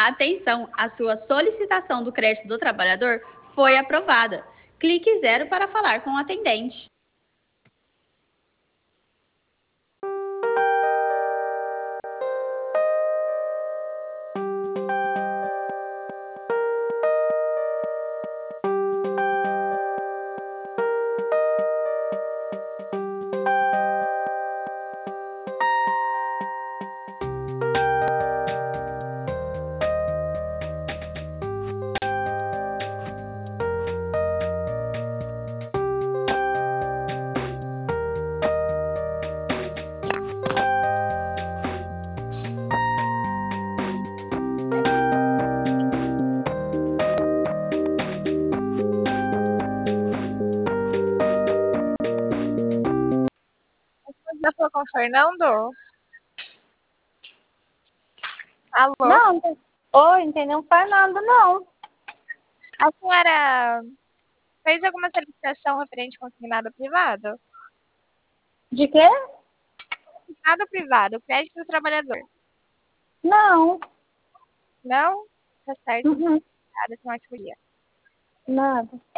Atenção, a sua solicitação do crédito do trabalhador foi aprovada. Clique 0 para falar com o atendente. Já falou com o Fernando? Alô? Não, oi, não tem nenhum Fernando, não. A senhora fez alguma solicitação referente ao consignado privado? De quê? Consignado privado, crédito do trabalhador. Não. Não? Tá certo. Uhum. Obrigada, senhora. Nada.